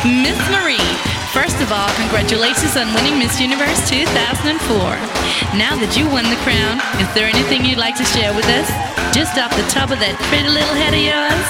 Miss Marie, first of all, congratulations on winning Miss Universe 2004. Now that you won the crown, is there anything you'd like to share with us? Just off the top of that pretty little head of yours?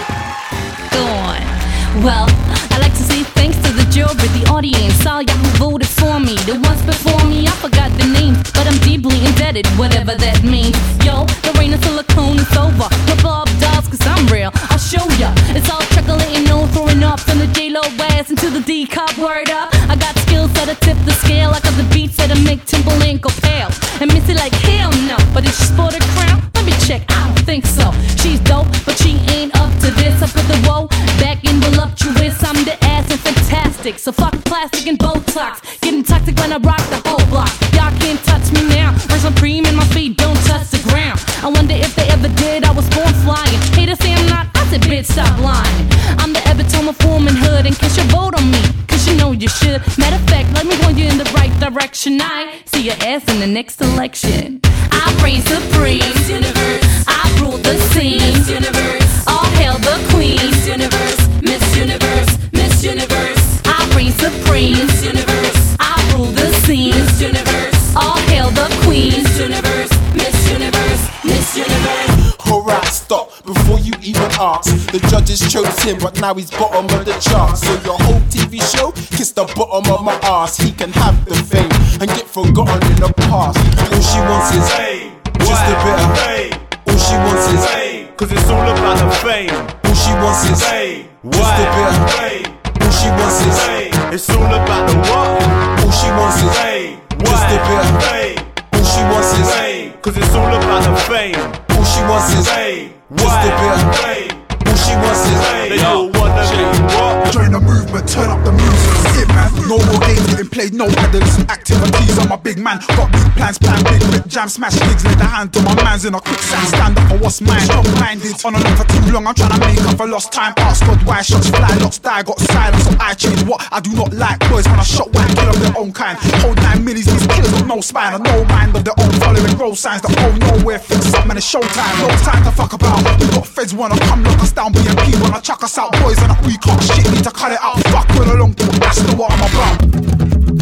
Go on. Well, I like to say thanks to the jury, the audience, all y'all who voted for me. The ones before me, I forgot the names, but I'm deeply indebted, whatever that means. Yo, the rain of silicone is over. Rip off dolls, cause I'm real, I'll show ya. It's all trickling, no throwing up from the J-Lo ass into the D-Cop, word up. I got skills that'll tip the scale, I got the beats that'll make Timberland go pale. And Missy like, hell no, but if she sport a crown, let me check, I don't think so. She's dope, but she ain't up to this. I put the woe back in voluptuous, I'm the ass and fantastic. So fuck plastic and Botox, getting toxic when I rock the whole block. Y'all can't touch me now, First Supreme and my feet don't touch the ground. I wonder if they ever did, I was born flying. Haters say I'm not, I said bitch stop lying. I'm the epitome of womanhood, in case you vote on me, cause you know you should. Matter of fact, let me point you in the right direction. I see your ass in the next election. I reign supreme, Miss Universe. I rule the scene, Miss Universe. All hail the queen, Miss Universe. Miss Universe, Miss Universe. I reign supreme, Miss Universe. I rule the scene, Miss Universe. All hail the queen, Miss Universe. Miss Universe, Miss Universe. Alright, stop before you even ask. The judges chose him, but now he's bottom of the charts. So your whole TV show, kiss the bottom of my ass. He can have the fame and get forgotten in the past. All she wants is just a bit of fame. All she wants is cause it's all about the fame. All she wants is just a bit of fame. All she wants is it's all about the what? All she wants is just a bit of fame. All she wants is cause it's all about the fame. All she wants is just a bit of fame. All she wants is they all wanna be what? Join the movement, turn up the music. Hit man, no more games getting played, no adolescent activities. I'm a big man, got big plans, plan big rip, jam, smash gigs, let the hand to my man's in a quicksand. Stand up for what's mine, strong-minded. On a line for too long, I'm trying to make up for lost time. Ask God why shots fly, lots die, got silence on iTunes. What I do not like, boys when I shot whack, kill of their own kind. Hold 9 millies, these killers with no spine, and no mind of their own, following road signs that go nowhere. Fix up, man, it's showtime. No time to fuck about. We got feds wanna come lock us down, BMP wanna chuck us out, boys, and we can't shit, need to cut it out. Fuck with a long talk, that's the what I'm about.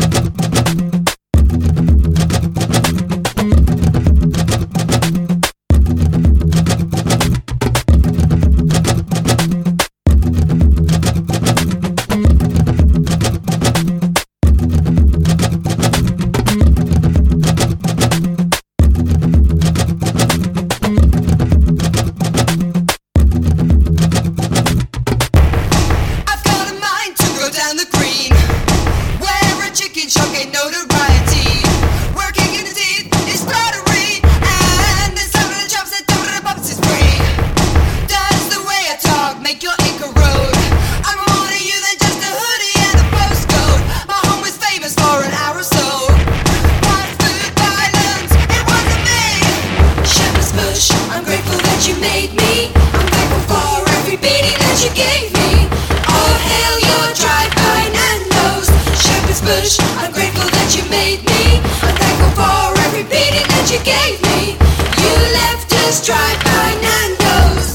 I'm grateful that you made me. I'm thankful for every beating that you gave me. You left us dry by Nando's.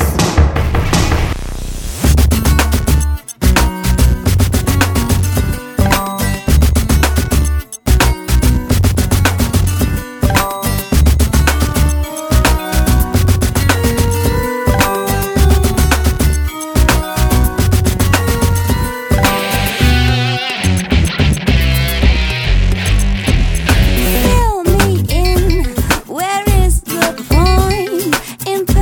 Fill me in, where is the point in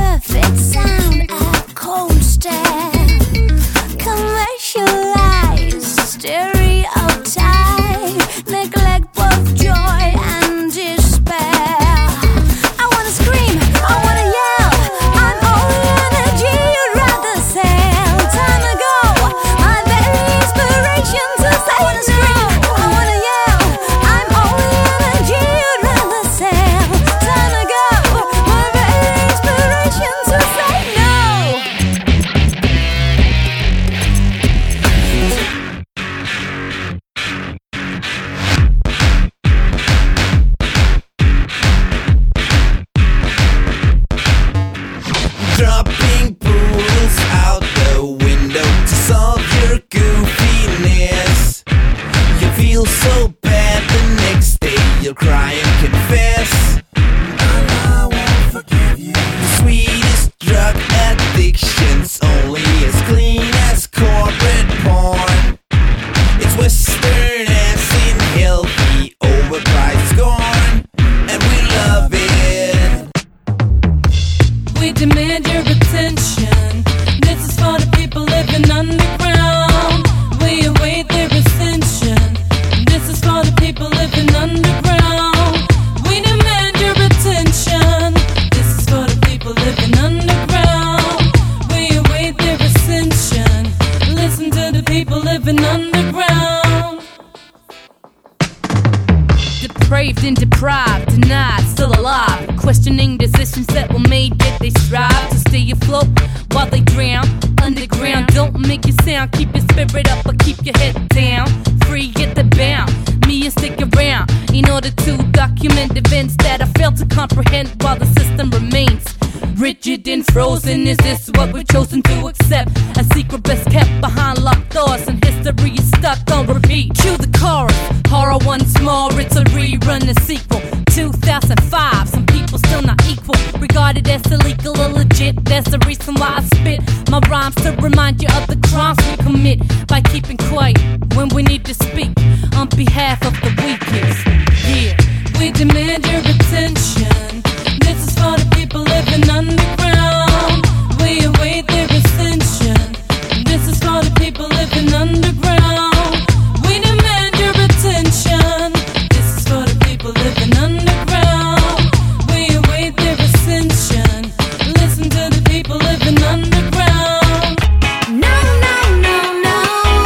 questioning decisions that were made, yet they strive to stay afloat while they drown underground. Don't make it sound, keep your spirit up, but keep your head down. Free, get the bound. Me and stick around in order to document events that I fail to comprehend while the system remains rigid and frozen. Is this what we've chosen to accept? A secret best kept behind locked doors, and history is stuck on repeat. Cue the chorus, horror once more, it's a rerun, a sequel. 2005, some people still not equal, regarded as illegal or legit. That's the reason why I spit my rhymes, to remind you of the crimes we commit by keeping quiet when we need to speak on behalf of the weakest. Yeah, we demand your attention. This is for the people living underground. We await their ascension. This is for the people living underground. We demand your attention. This is for the people living underground. We await their ascension. Listen to the people living underground. No, no, no, no.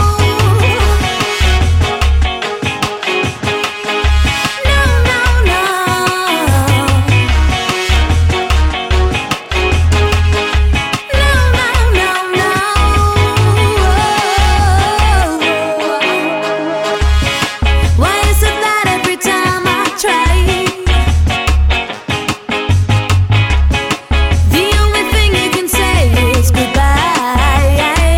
No, no, no. Why is it that every time I try, the only thing you can say is goodbye?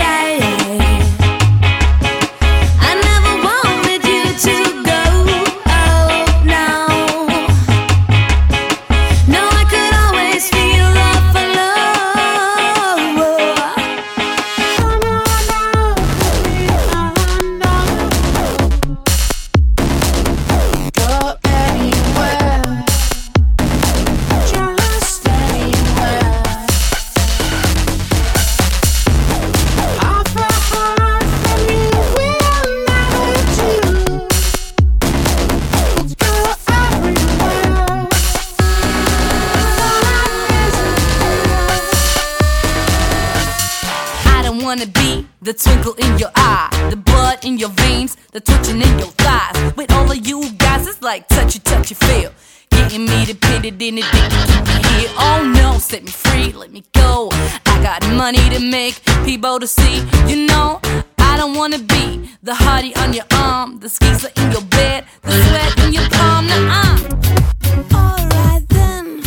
I never wanted you to go. Oh no, no, I could always feel love for Go anywhere, just anywhere. Offer heart from you will never do. Let's go everywhere. I don't wanna be the twinkle in your eye, the blood in your veins, the twitching in your thighs. With all of you guys, it's like touchy, touchy feel. Getting me dependent in it, keep me here. Oh no, set me free, let me go. I got money to make, people to see. You know, I don't wanna be the hottie on your arm, the skeezer in your bed, the sweat in your palm. Nah, alright then.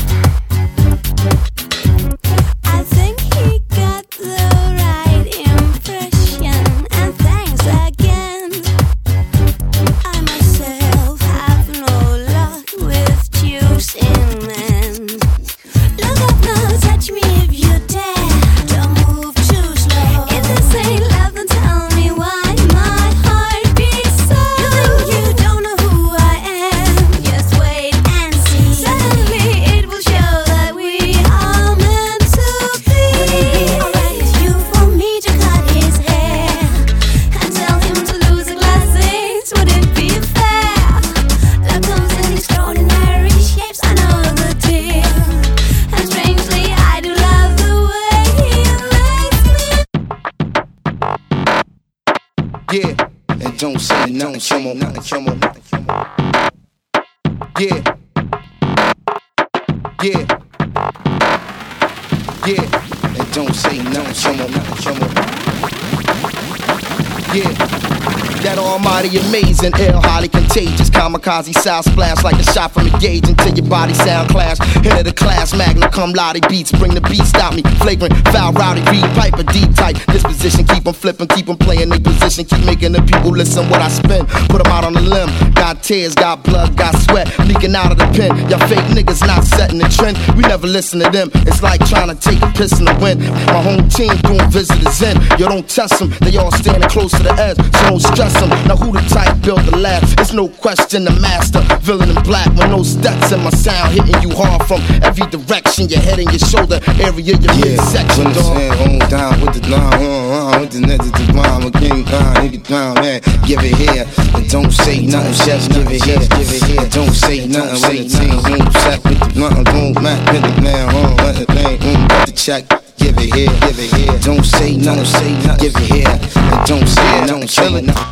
I think he got the right impression, and thanks again. I myself have no luck with choosing men. Look up now, touch me if you dare. Don't move too slow. If this ain't love, then tell me why my heart beats so. You think you don't know who I am? Just wait and see. Suddenly it will show that we are meant to be. Alright, it's you for me to cut his hair and tell him to lose the glasses. Would it be fair? Love comes in extraordinary shapes, I know the deal. And strangely, I do love the way he makes me. Yeah, and don't say nothing, come on, come on. Yeah, yeah, yeah, and don't say nothing, come on. Yeah, that almighty amazing, ill, highly contagious, kamikaze sound splash like a shot from a gauge until your body sound clash. Head of the class, magna cum laude beats, bring the beast out me, flagrant, foul, rowdy, reed, piper, deep tight. Disposition, keep them flipping, keep them playing their position, keep making the people listen what I spin. Put them out on the limb, got tears, got blood, got sweat, leaking out of the pen. Y'all fake niggas not setting the trend, we never listen to them. It's like trying to take a piss in the wind. My home team doing visitors in. Yo, don't test them, they all standing close to the edge, so don't stress them. Now who the type built the last? It's no question the master, villain in black with no steps in my sound, hitting you hard from every direction, your head and your shoulder area, your midsection, dog. Hold down with the line, with the net to the bomb, again, nigga down, man, give it here, and don't say nothing, just give it here, and don't say nothing, when the team set with the blunt, don't match with the man, let the thing, got the check. Give it here, don't say nothing, give it here, and don't say nothing, say nothing.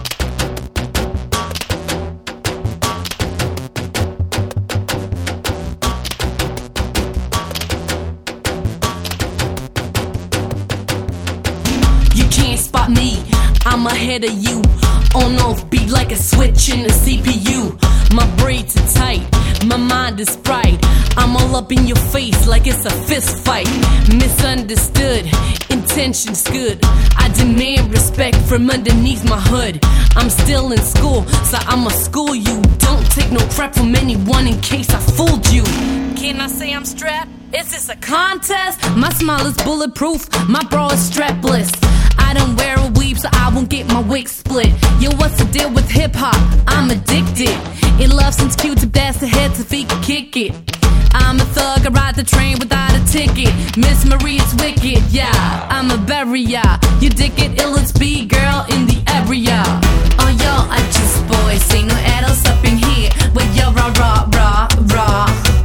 can't spot me, I'm ahead of you. On off beat like a switch in the CPU. My braids are tight, my mind is bright. I'm all up in your face like it's a fist fight. Misunderstood, intentions good. I demand respect from underneath my hood. I'm still in school, so I'ma school you. Don't take no crap from anyone in case I fooled you. Can I say I'm strapped? Is this a contest? My smile is bulletproof, my bra is strapless. I don't wear a weave, so I won't get my wig split. Yo, what's the deal with hip-hop? I'm addicted. In love since Q-Tip, that's the head so he can kick it. I'm a thug, I ride the train without a ticket. Miss Maria's wicked, yeah, I'm a barrier. You dig it, ill it's B girl in the area. Oh, y'all are just boys, ain't no adults up in here. But you're raw, raw, raw, raw.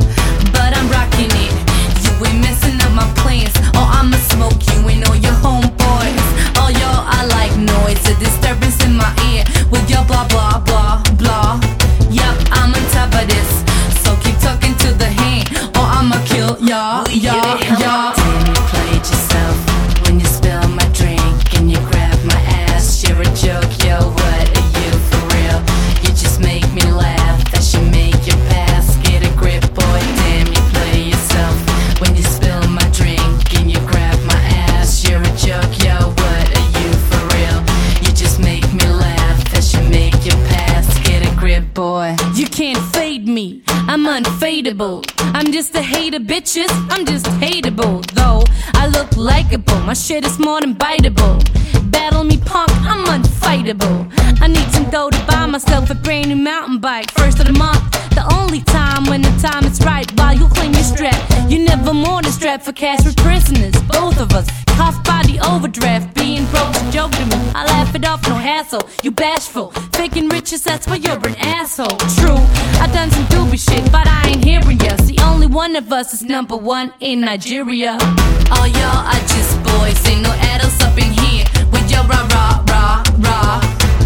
But I'm rocking it. You ain't messing up my plans, or I'ma smoke you and all your homeboys. Oh, y'all, I like noise, a disturbance in my ear. With your blah, blah, blah, blah. Yup, I'm on top of this. So keep talking to the hand, or I'ma kill y'all, y'all, y'all. Damn, you played yourself when you spill my drink and you grab my ass. You're a joke, yo, what are you for real? You just make me laugh, that should make your past. Get a grip, boy, damn, you play yourself when you spill my drink and you grab my ass. You're a joke, yo, what are you for real? You just make me laugh, that should make your past. Get a grip, boy. You can't fade me, I'm unfadable. I'm just a hater, bitches, I'm just hateable. Though I look likeable, my shit is more than biteable. Battle me punk, I'm unfightable. I need some dough to buy myself a brand new mountain bike. First of the month, the only time when the time is right. While you claim your strap, you never more than strapped for cash for prisoners. Both of us, cough by the overdraft. Being broke's a joke to me, I laugh it off, no hassle. You bashful, faking riches, that's why you're an asshole. True, I done some doobie shit, but I ain't hearing ya. See, only one of us is number one in Nigeria. All y'all are just boys, ain't no adults up in here. With your rah rah rah rah.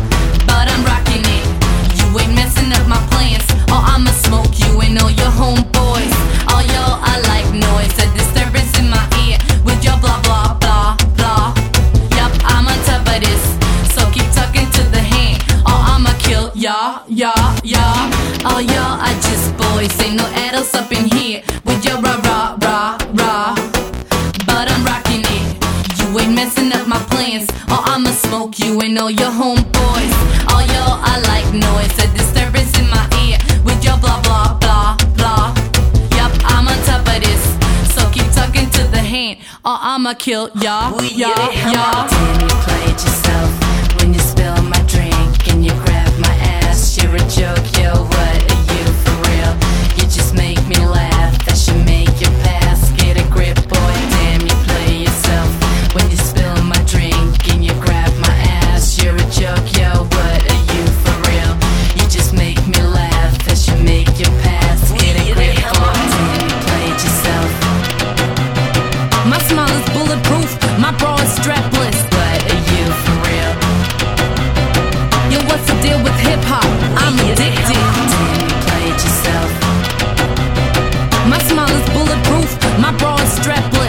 But I'm rocking it. You ain't messing up my plans, or I'ma smoke you and all your homeboys. All y'all are like noise, a disturbance in my ear. With your blah blah blah blah. Yup, I'm on top of this. So keep talking to the hand, or I'ma kill y'all, y'all, y'all. All y'all are just boys, ain't no adults up in here. With your rah rah rah rah. But I'm rocking it. You ain't messing up my plans, or I'ma smoke you and all your homeboys. All y'all are like noise, a disturbance in my ear. With your blah blah blah blah. Yup, I'm on top of this. So keep talking to the hand, or I'ma kill y'all, y'all, y'all. Damn, you played yourself when you spill my drink and you grab my ass. You're a joke, yo, what are you for real? You just make me laugh, that should make your past. Get a grip, boy, damn, you play yourself when you spill my drink and you grab my ass. You're a joke, yo, what are you for real? You just make me laugh, that should make your past. Get a grip, boy, damn, you played yourself. My smile is bulletproof, my bra is strapless. What are you for real? Yo, what's the deal with hip-hop? I'm addicted. Damn, you played yourself. My smile is bulletproof, my bra is strapless.